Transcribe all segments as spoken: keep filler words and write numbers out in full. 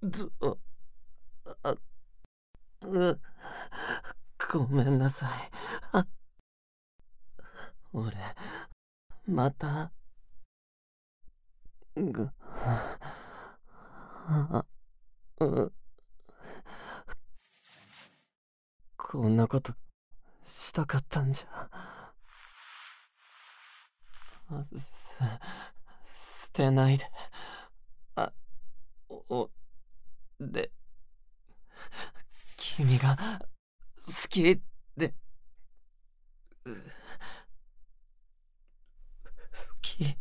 ず、あ、う、ごめんなさい。あ、俺、また、ぐ、あ、う、こんなことしたかったんじゃ。あす、捨てないで。あ、お、で、君が好きで、好き。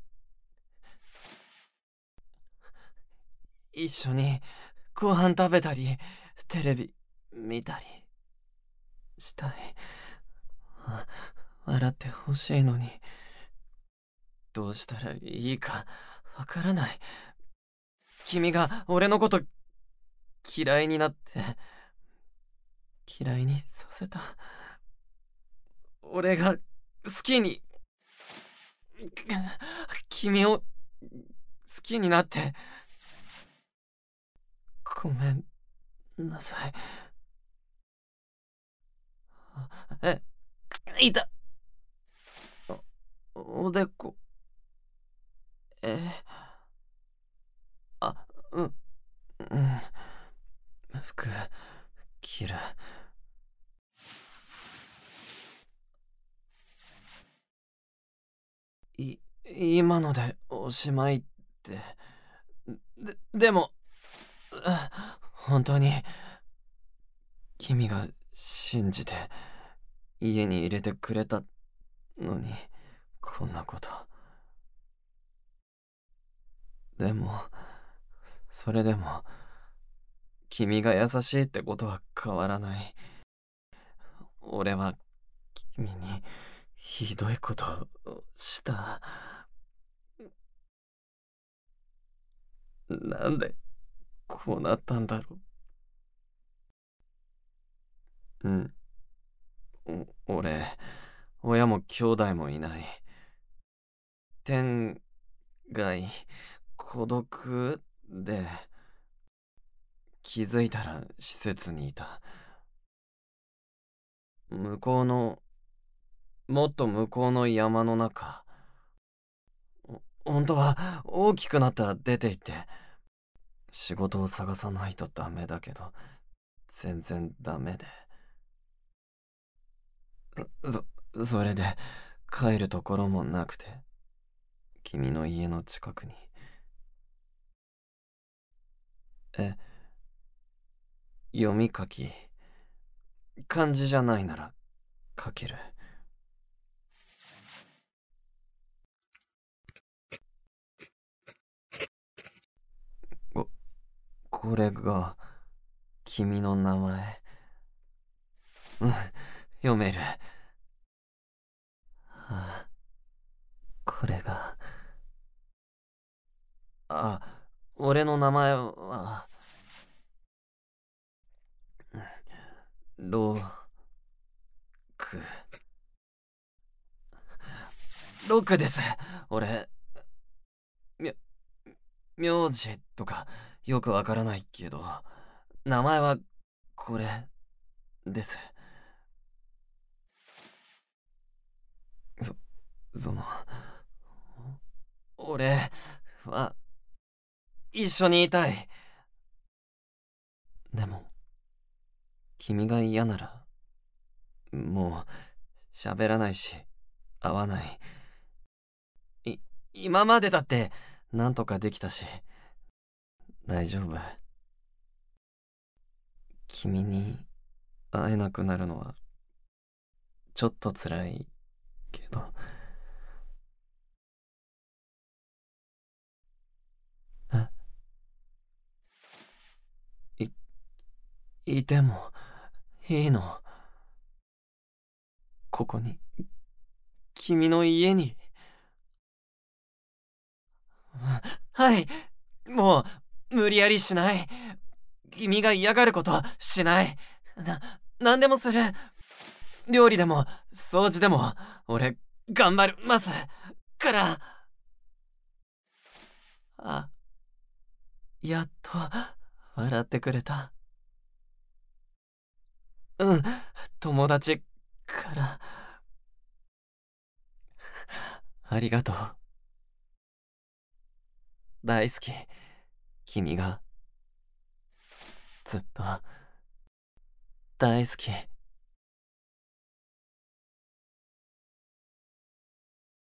一緒にご飯食べたり、テレビ見たりしたい。あ、笑ってほしいのに、どうしたらいいかわからない。君が俺のこと嫌いになって、嫌いにさせた。俺が好きに、君を好きになって、ごめんなさい。え、いた。お、おでこ。え、あ、うん、うん。服、着る。い、今のでおしまいって。で、でも、本当に、君が信じて家に入れてくれたのに、こんなこと。でも、それでも、君が優しいってことは変わらない。俺は、君に、ひどいことをした。なんで、こうなったんだろう。うん。お俺、親も兄弟もいない。天涯、孤独で、気づいたら施設にいた。向こうの、もっと向こうの山の中。本当は大きくなったら出て行って仕事を探さないとダメだけど、全然ダメで。そ、それで帰るところもなくて、君の家の近くに。え、読み書き、漢字じゃないなら書ける。こ、これが君の名前。うん、読める。あ、これが。あ、俺の名前は、ローク。ロックです。俺、み、名字とかよくわからないけど、名前はこれです。そ、その、俺は一緒にいたい。でも、君が嫌なら、もう喋らないし、会わない。い、今までだってなんとかできたし、大丈夫。君に会えなくなるのはちょっと辛いけど。え、い、いてもいいの？ここに、君の家に。はい、もう無理やりしない。君が嫌がることしない。な、なんでもする。料理でも掃除でも俺頑張りますから。あ、やっと笑ってくれた。うん、友達から。ありがとう。大好き。君が。ずっと。大好き。